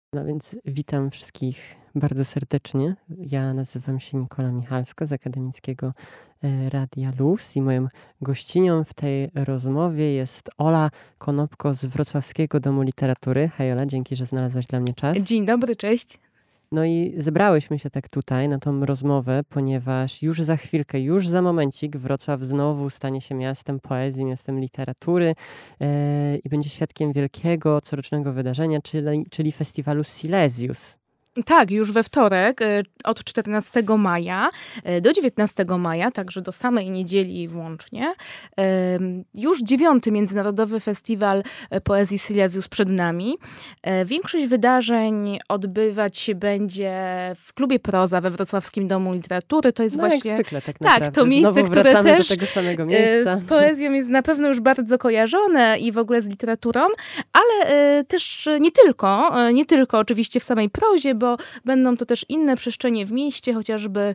No więc witam wszystkich bardzo serdecznie. Ja nazywam się Nikola Michalska z Akademickiego Radia Luz i moją gościnią w tej rozmowie jest Ola Konopko z Wrocławskiego Domu Literatury. Hej Ola, dzięki, że znalazłaś dla mnie czas. Dzień dobry, cześć. No i zebrałyśmy się tak tutaj na tą rozmowę, ponieważ już za chwilkę, już za momencik Wrocław znowu stanie się miastem poezji, miastem literatury i będzie świadkiem wielkiego corocznego wydarzenia, czyli festiwalu Silesius. Tak, już we wtorek, od 14 maja do 19 maja, także do samej niedzieli włącznie. Już 9. Międzynarodowy Festiwal Poezji Silesius przed nami. Większość wydarzeń odbywać się będzie w Klubie Proza we Wrocławskim Domu Literatury. To jest właśnie... jak zwykle tak naprawdę. Tak, to miejsce, Znowu które wracamy też do tego samego miejsca. Z poezją jest na pewno już bardzo kojarzone i w ogóle z literaturą, ale też nie tylko oczywiście w samej prozie, bo będą to też inne przestrzenie w mieście, chociażby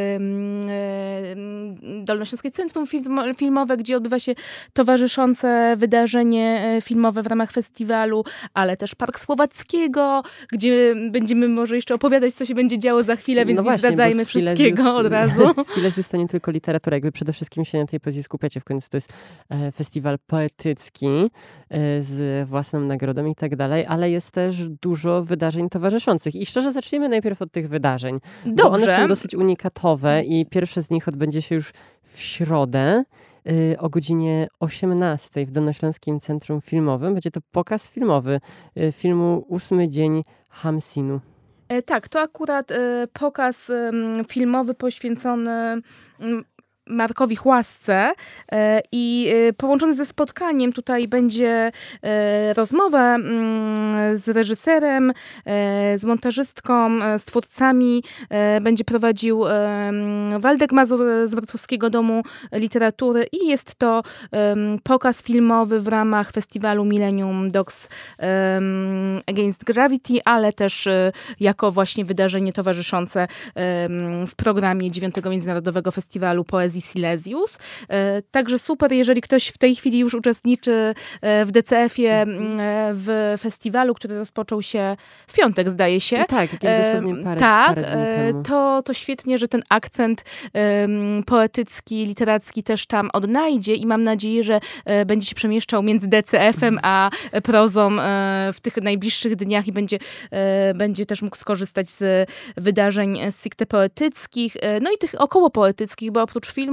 Dolnośląskie Centrum Filmowe, gdzie odbywa się towarzyszące wydarzenie filmowe w ramach festiwalu, ale też Park Słowackiego, gdzie będziemy może jeszcze opowiadać, co się będzie działo za chwilę, więc nie zdradzajmy wszystkiego od razu. Silesius to nie tylko literatura, jakby przede wszystkim się na tej poezji skupiacie. W końcu to jest festiwal poetycki z własną nagrodą i tak dalej, ale jest też dużo wydarzeń towarzyszących. I szczerze zacznijmy najpierw od tych wydarzeń. Dobrze. Bo one są dosyć unikatowe i pierwsze z nich odbędzie się już w środę o godzinie 18 w Dolnośląskim Centrum Filmowym. Będzie to pokaz filmowy filmu 8 dzień Hamsinu. Tak, to akurat pokaz filmowy poświęcony Markowi Chłasce i połączony ze spotkaniem. Tutaj będzie rozmowa z reżyserem, z montażystką, z twórcami. Będzie prowadził Waldek Mazur z Wrocławskiego Domu Literatury i jest to pokaz filmowy w ramach festiwalu Millennium Dogs Against Gravity, ale też jako właśnie wydarzenie towarzyszące w programie 9. Międzynarodowego Festiwalu Poezji Silesius. Także super, jeżeli ktoś w tej chwili już uczestniczy w DCF-ie w festiwalu, który rozpoczął się w piątek, zdaje się. Tak, dosłownie parę dni temu. To świetnie, że ten akcent poetycki, literacki też tam odnajdzie i mam nadzieję, że będzie się przemieszczał między DCF-em a prozą w tych najbliższych dniach i będzie też mógł skorzystać z wydarzeń stricte poetyckich, no i tych okołopoetyckich, bo oprócz filmu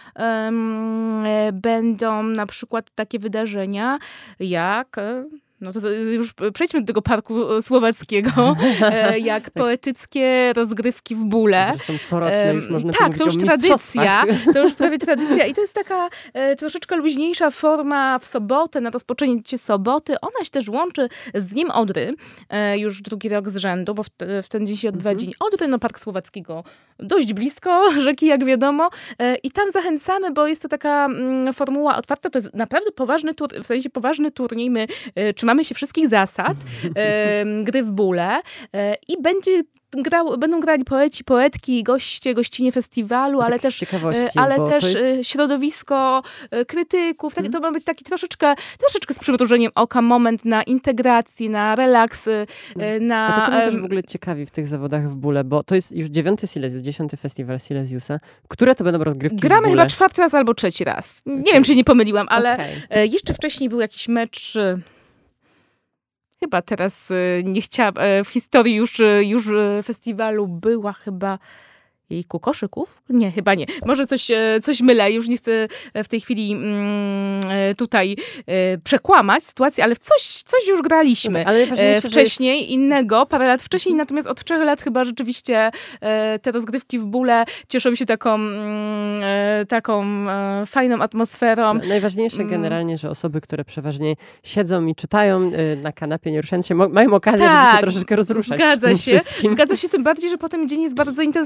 będą na przykład takie wydarzenia jak... No to już przejdźmy do tego Parku Słowackiego, jak poetyckie rozgrywki w bóle. Zresztą corocznie już można tak, to już tradycja. To już prawie tradycja. I to jest taka troszeczkę luźniejsza forma w sobotę, na rozpoczęcie soboty. Ona się też łączy z Dniem Odry, już drugi rok z rzędu, bo w ten dzień się odbywa Dzień Odry. No Park Słowackiego dość blisko rzeki, jak wiadomo. I tam zachęcamy, bo jest to taka formuła otwarta. To jest naprawdę poważny turniej. My trzymamy się wszystkich zasad gry w bóle i będą grali poeci, poetki, goście, gościnie festiwalu, ale też środowisko krytyków. To ma być taki troszeczkę z przymrużeniem oka moment na integrację, na relaks, na... A to, co mnie też w ogóle ciekawi w tych zawodach w bóle, bo to jest już 9. Silesius, 10. festiwal Silesiusa. Które to będą rozgrywki Gramy w bóle? chyba 4. raz albo 3. raz. Nie wiem, czy nie pomyliłam, ale jeszcze wcześniej był jakiś mecz... Chyba teraz nie chciałam, w historii już festiwalu była chyba koszyków? Nie, chyba nie. Może coś mylę, już nie chcę w tej chwili tutaj przekłamać sytuacji, ale w coś już graliśmy wcześniej, innego, parę lat wcześniej, natomiast od 3 lat chyba rzeczywiście te rozgrywki w bóle cieszą się taką fajną atmosferą. Najważniejsze generalnie, że osoby, które przeważnie siedzą i czytają na kanapie, nie ruszając się, mają okazję, żeby się troszeczkę rozruszać. Zgadza się, tym bardziej, że potem dzień jest bardzo intensywny, bo oczywiście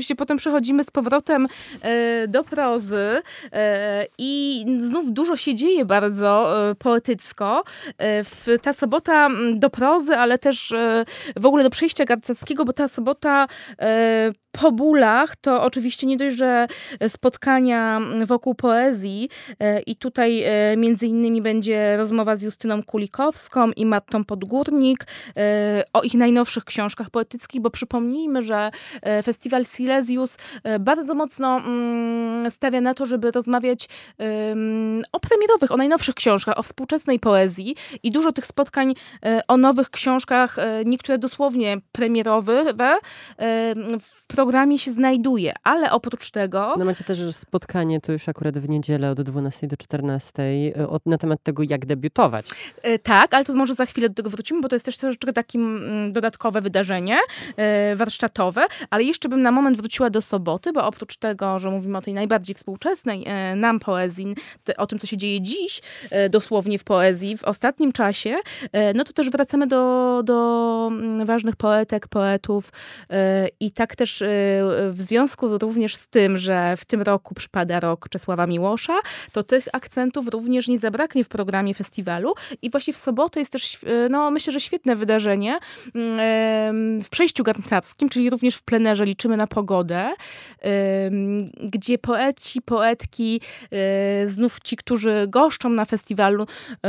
oczywiście potem przechodzimy z powrotem do prozy i znów dużo się dzieje bardzo poetycko. Ta sobota do prozy, ale też w ogóle do przejścia garcarskiego, bo ta sobota po bólach to oczywiście nie dość, że spotkania wokół poezji i tutaj między innymi będzie rozmowa z Justyną Kulikowską i Martą Podgórnik o ich najnowszych książkach poetyckich, bo przypomnijmy, że Festiwal Silesius bardzo mocno stawia na to, żeby rozmawiać o premierowych, o najnowszych książkach, o współczesnej poezji i dużo tych spotkań o nowych książkach, niektóre dosłownie premierowe, w programie się znajduje, ale oprócz tego... No macie też spotkanie, to już akurat w niedzielę od 12 do 14 na temat tego, jak debiutować. Tak, ale to może za chwilę do tego wrócimy, bo to jest też troszeczkę takie dodatkowe wydarzenie warsztatowe, ale jeszcze bym na moment wróciła do soboty, bo oprócz tego, że mówimy o tej najbardziej współczesnej nam poezji, o tym, co się dzieje dziś, dosłownie w poezji, w ostatnim czasie, no to też wracamy do ważnych poetek, poetów i tak też w związku również z tym, że w tym roku przypada rok Czesława Miłosza, to tych akcentów również nie zabraknie w programie festiwalu i właśnie w sobotę jest też, no myślę, że świetne wydarzenie w przejściu garncarskim, czyli również w plenerze liczymy na pogodę, gdzie poeci, poetki, znów ci, którzy goszczą na festiwalu,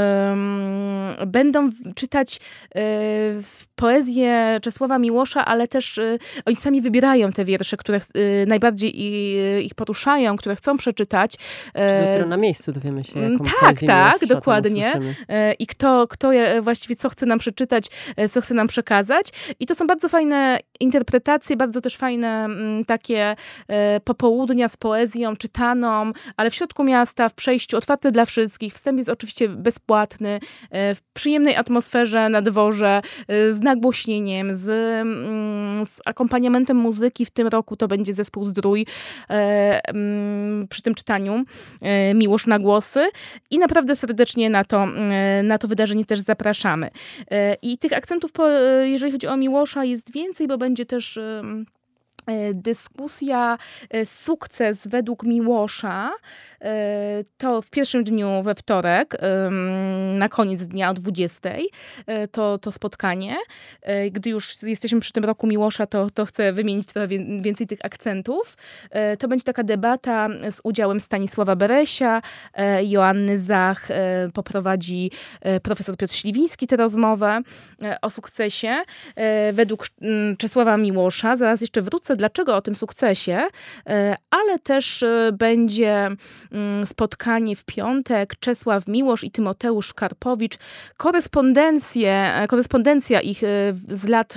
będą czytać poezję Czesława Miłosza, ale też oni sami wybierają te wiersze, które najbardziej ich poruszają, które chcą przeczytać. Czy dopiero na miejscu dowiemy się, jaką Tak, dokładnie. I kto właściwie co chce nam przeczytać, co chce nam przekazać. I to są bardzo fajne interpretacje, bardzo też fajne takie popołudnia z poezją czytaną, ale w środku miasta, w przejściu, otwarte dla wszystkich. Wstęp jest oczywiście bezpłatny, w przyjemnej atmosferze na dworze, z nagłośnieniem, z akompaniamentem muzyki. W tym roku to będzie zespół Zdrój przy tym czytaniu Miłosz na głosy i naprawdę serdecznie na to wydarzenie też zapraszamy. I tych akcentów, jeżeli chodzi o Miłosza, jest więcej, bo będzie też dyskusja Sukces według Miłosza. To w pierwszym dniu we wtorek, na koniec dnia o 20:00 to spotkanie. Gdy już jesteśmy przy tym roku Miłosza, to chcę wymienić trochę więcej tych akcentów. To będzie taka debata z udziałem Stanisława Beresia, Joanny Zach, poprowadzi profesor Piotr Śliwiński tę rozmowę o sukcesie według Czesława Miłosza. Zaraz jeszcze wrócę, dlaczego o tym sukcesie, ale też będzie spotkanie w piątek Czesław Miłosz i Tymoteusz Karpowicz. Korespondencja ich z lat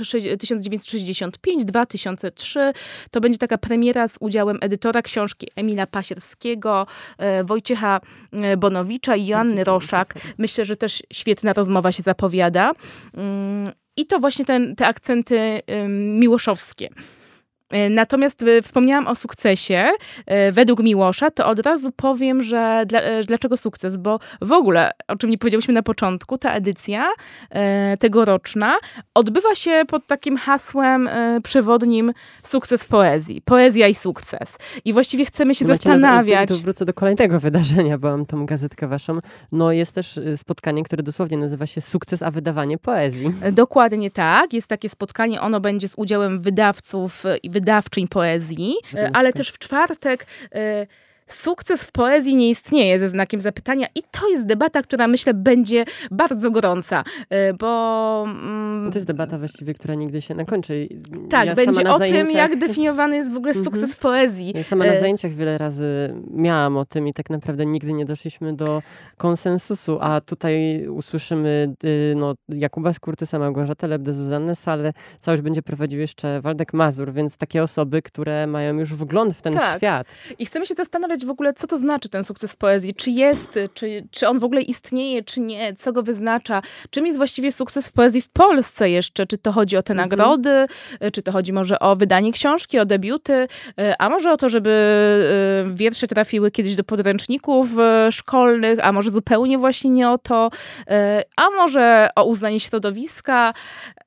1965-2003. To będzie taka premiera z udziałem edytora książki Emila Pasierskiego, Wojciecha Bonowicza i Joanny Roszak. Myślę, że też świetna rozmowa się zapowiada. I to właśnie te akcenty miłoszowskie. Natomiast wspomniałam o sukcesie według Miłosza, to od razu powiem, że dlaczego sukces, bo w ogóle, o czym nie powiedziałyśmy na początku, ta edycja tegoroczna odbywa się pod takim hasłem przewodnim sukces w poezji. Poezja i sukces. I właściwie chcemy się zastanawiać. Tu wrócę do kolejnego wydarzenia, bo mam tą gazetkę waszą. No jest też spotkanie, które dosłownie nazywa się Sukces, a wydawanie poezji. Dokładnie tak. Jest takie spotkanie, ono będzie z udziałem wydawców i wydawczyń poezji, ale też w czwartek sukces w poezji nie istnieje ze znakiem zapytania i to jest debata, która myślę będzie bardzo gorąca, bo... To jest debata właściwie, która nigdy się nie kończy. Tak, będzie o tym, jak definiowany jest w ogóle sukces w poezji. Ja sama na zajęciach wiele razy miałam o tym i tak naprawdę nigdy nie doszliśmy do konsensusu, a tutaj usłyszymy Jakuba Skurtysa, Małgorzatę Lebdę, Zuzannę Salę, całość będzie prowadził jeszcze Waldek Mazur, więc takie osoby, które mają już wgląd w ten świat. I chcemy się zastanawiać w ogóle, co to znaczy ten sukces w poezji. Czy jest, czy on w ogóle istnieje, czy nie, co go wyznacza. Czym jest właściwie sukces w poezji w Polsce jeszcze? Czy to chodzi o te nagrody, czy to chodzi może o wydanie książki, o debiuty, a może o to, żeby wiersze trafiły kiedyś do podręczników szkolnych, a może zupełnie właśnie nie o to, a może o uznanie środowiska.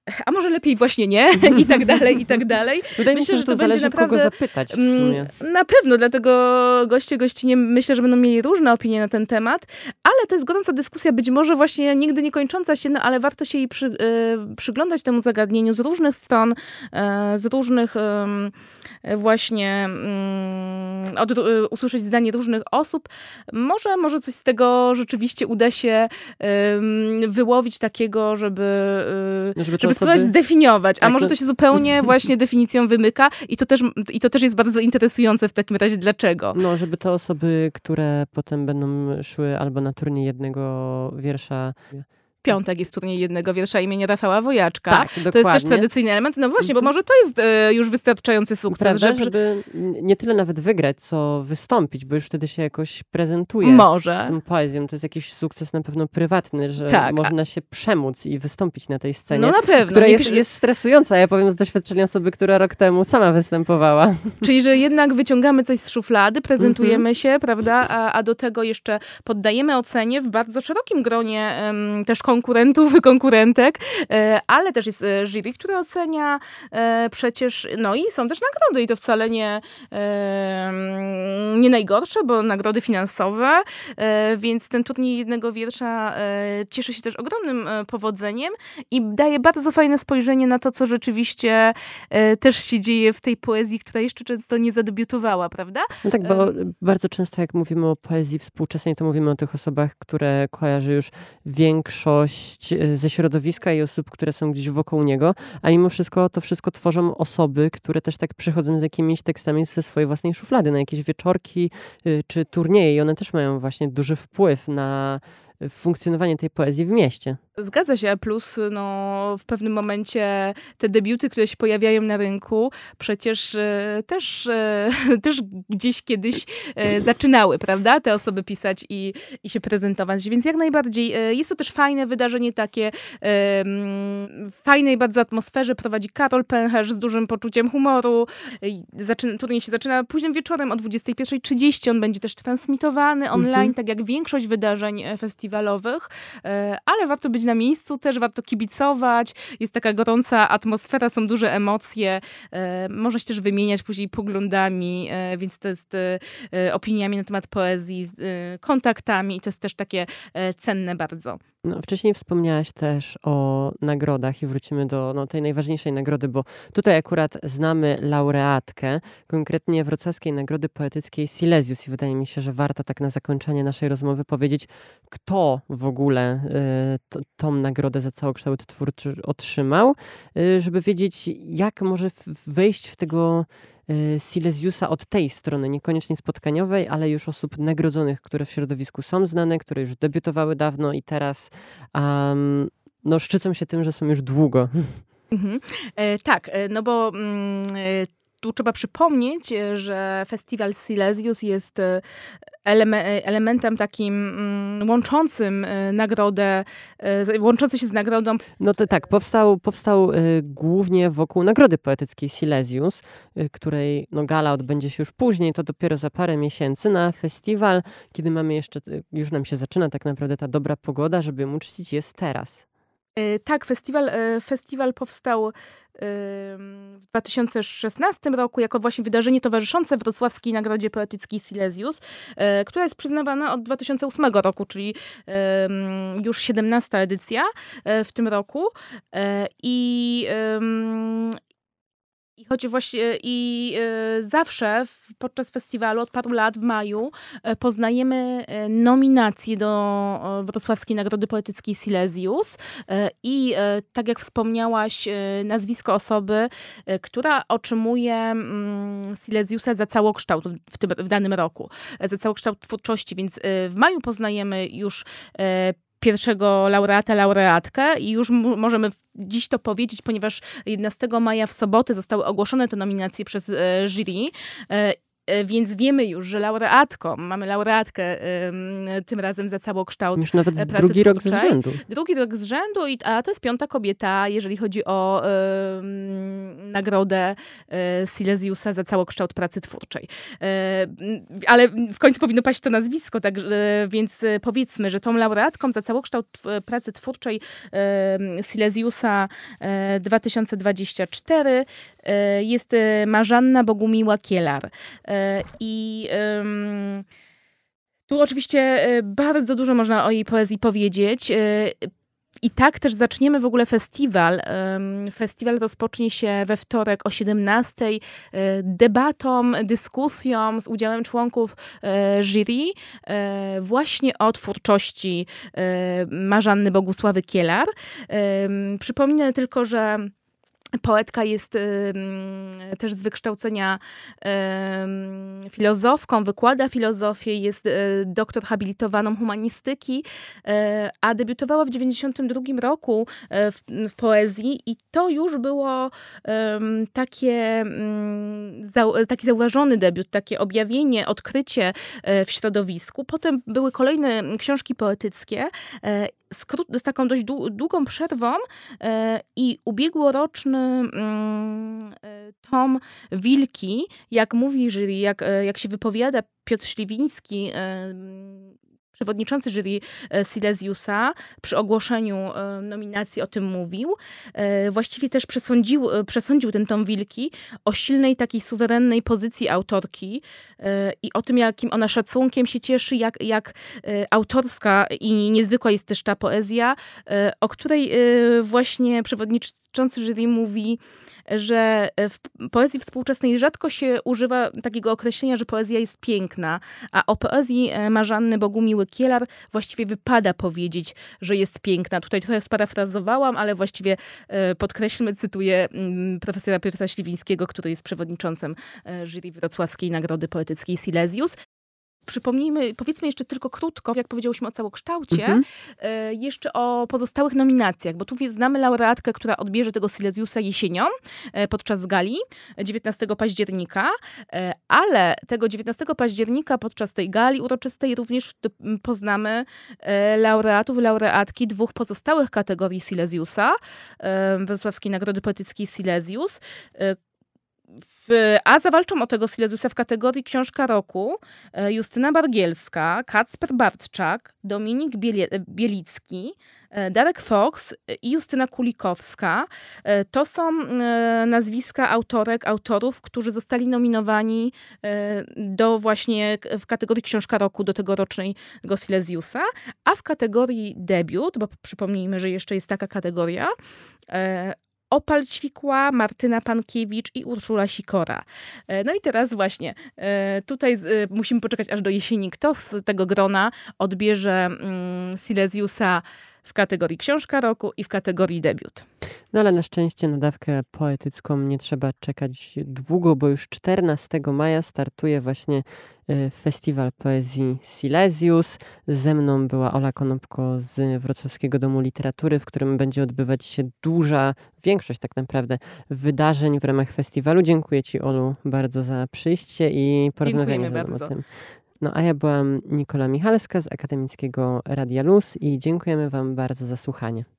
a może lepiej właśnie nie, i tak dalej, i tak dalej. Wydaje mi się, że to zależy, naprawdę, kogo zapytać w sumie. Na pewno, dlatego gościnie myślę, że będą mieli różne opinie na ten temat, ale to jest gorąca dyskusja, być może właśnie nigdy nie kończąca się, no ale warto się jej przyglądać temu zagadnieniu z różnych stron, z różnych właśnie usłyszeć zdanie różnych osób. Może coś z tego rzeczywiście uda się wyłowić takiego, żeby spróbować zdefiniować, a może to się zupełnie właśnie definicją wymyka i to też jest bardzo interesujące w takim razie. Dlaczego? No, żeby te osoby, które potem będą szły albo na turniej jednego wiersza... Piątek jest turniej jednego wiersza imienia Rafała Wojaczka. Tak, dokładnie. To jest też tradycyjny element. No właśnie, bo może to jest już wystarczający sukces. Prawda, żeby nie tyle nawet wygrać, co wystąpić, bo już wtedy się jakoś prezentuje może z tą poezją. To jest jakiś sukces na pewno prywatny, że można się przemóc i wystąpić na tej scenie. No na pewno. Która jest stresująca. Ja powiem z doświadczenia osoby, która rok temu sama występowała. Czyli, że jednak wyciągamy coś z szuflady, prezentujemy się, prawda, a do tego jeszcze poddajemy ocenie w bardzo szerokim gronie też konkurentów, konkurentek, ale też jest jury, które ocenia przecież, no i są też nagrody i to wcale nie najgorsze, bo nagrody finansowe, więc ten turniej jednego wiersza cieszy się też ogromnym powodzeniem i daje bardzo fajne spojrzenie na to, co rzeczywiście też się dzieje w tej poezji, która jeszcze często nie zadebiutowała, prawda? No tak, bo bardzo często jak mówimy o poezji współczesnej, to mówimy o tych osobach, które kojarzy już większość ze środowiska i osób, które są gdzieś wokół niego, a mimo wszystko to wszystko tworzą osoby, które też tak przychodzą z jakimiś tekstami ze swojej własnej szuflady, na jakieś wieczorki czy turnieje i one też mają właśnie duży wpływ na funkcjonowanie tej poezji w mieście. Zgadza się, plus w pewnym momencie te debiuty, które się pojawiają na rynku, przecież też gdzieś kiedyś zaczynały, prawda? Te osoby pisać i się prezentować. Więc jak najbardziej jest to też fajne wydarzenie takie, w fajnej bardzo atmosferze prowadzi Karol Pęcherz z dużym poczuciem humoru. Turniej się zaczyna późnym wieczorem o 21:30. On będzie też transmitowany online, tak jak większość wydarzeń festiwalowych, ale warto być na miejscu, też warto kibicować. Jest taka gorąca atmosfera, są duże emocje. Można się też wymieniać później poglądami, więc to jest opiniami na temat poezji, kontaktami i to jest też takie cenne bardzo. No, wcześniej wspomniałaś też o nagrodach i wrócimy do tej najważniejszej nagrody, bo tutaj akurat znamy laureatkę, konkretnie Wrocławskiej Nagrody Poetyckiej Silesius i wydaje mi się, że warto tak na zakończenie naszej rozmowy powiedzieć, kto w ogóle tą nagrodę za całokształt twórczy otrzymał, żeby wiedzieć, jak może wejść w tego Silesiusa od tej strony, niekoniecznie spotkaniowej, ale już osób nagrodzonych, które w środowisku są znane, które już debiutowały dawno i teraz szczycą się tym, że są już długo. Tak, no bo tu trzeba przypomnieć, że festiwal Silesius jest elementem takim łączącym nagrodę, łączący się z nagrodą. No to tak, powstał głównie wokół Nagrody Poetyckiej Silesius, której gala odbędzie się już później, to dopiero za parę miesięcy na festiwal, kiedy mamy już nam się zaczyna tak naprawdę ta dobra pogoda, żeby ją uczcić, jest teraz. Tak, festiwal powstał w 2016 roku jako właśnie wydarzenie towarzyszące Wrocławskiej Nagrodzie Poetyckiej Silesius, która jest przyznawana od 2008 roku, czyli już 17. edycja w tym roku. Chodzi właśnie zawsze podczas festiwalu od paru lat w maju poznajemy nominacje do Wrocławskiej Nagrody Poetyckiej Silesius i tak jak wspomniałaś, nazwisko osoby, która otrzymuje Silesiusa za całokształt w danym roku, za całokształt twórczości, więc w maju poznajemy już pierwszego laureatkę i już możemy dziś to powiedzieć, ponieważ 11 maja w sobotę zostały ogłoszone te nominacje przez jury. Więc wiemy już, że mamy laureatkę tym razem za całokształt już nawet pracy drugi rok z rzędu. Drugi rok z rzędu, a to jest 5. kobieta, jeżeli chodzi o nagrodę Silesiusa za całokształt pracy twórczej. Ale w końcu powinno paść to nazwisko, tak, więc powiedzmy, że tą laureatką za całokształt pracy twórczej Silesiusa 2024 jest Marzanna Bogumiła Kielar. I tu oczywiście bardzo dużo można o jej poezji powiedzieć. I tak też zaczniemy w ogóle festiwal. Festiwal rozpocznie się we wtorek o 17:00 debatą, dyskusją z udziałem członków jury właśnie o twórczości Marzanny Bogusławy Kielar. Przypominę tylko, że poetka jest też z wykształcenia filozofką, wykłada filozofię, jest doktor habilitowaną humanistyki, a debiutowała w 1992 roku w poezji i to już było taki zauważony debiut, takie objawienie, odkrycie w środowisku. Potem były kolejne książki poetyckie z taką dość długą przerwą i ubiegłoroczny tom Wilki, jak mówi jury, jak się wypowiada Piotr Śliwiński, przewodniczący jury Silesiusa, przy ogłoszeniu nominacji o tym mówił. Właściwie też przesądził ten tom Wilki o silnej takiej suwerennej pozycji autorki i o tym, jakim ona szacunkiem się cieszy, jak autorska i niezwykła jest też ta poezja, o której właśnie przewodniczący jury mówi, że w poezji współczesnej rzadko się używa takiego określenia, że poezja jest piękna, a o poezji Marzanny Bogumiły Kielar właściwie wypada powiedzieć, że jest piękna. Tutaj trochę sparafrazowałam, ale właściwie podkreślmy, cytuję profesora Piotra Śliwińskiego, który jest przewodniczącym jury Wrocławskiej Nagrody Poetyckiej Silesius. Przypomnijmy, powiedzmy jeszcze tylko krótko, jak powiedziałyśmy o całokształcie, jeszcze o pozostałych nominacjach, bo tu znamy laureatkę, która odbierze tego Silesiusa jesienią podczas gali 19 października, ale tego 19 października podczas tej gali uroczystej również poznamy laureatki dwóch pozostałych kategorii Silesiusa, Wrocławskiej Nagrody Poetyckiej Silesius, a zawalczą o tego Silesiusa w kategorii Książka Roku Justyna Bargielska, Kacper Bartczak, Dominik Bielicki, Darek Fox i Justyna Kulikowska. To są nazwiska autorów, którzy zostali nominowani do właśnie w kategorii Książka Roku do tegorocznego Silesiusa, a w kategorii debiut, bo przypomnijmy, że jeszcze jest taka kategoria, Opal Ćwikła, Martyna Pankiewicz i Urszula Sikora. No i teraz właśnie tutaj musimy poczekać aż do jesieni, kto z tego grona odbierze Silesiusa w kategorii Książka Roku i w kategorii debiut. No ale na szczęście na dawkę poetycką nie trzeba czekać długo, bo już 14 maja startuje właśnie Festiwal Poezji Silesius. Ze mną była Ola Konopko z Wrocławskiego Domu Literatury, w którym będzie odbywać się większość tak naprawdę wydarzeń w ramach festiwalu. Dziękuję Ci, Olu, bardzo za przyjście i porozmawianie ze mną o tym. No a ja byłam Nikola Michalska z Akademickiego Radia Luz i dziękujemy Wam bardzo za słuchanie.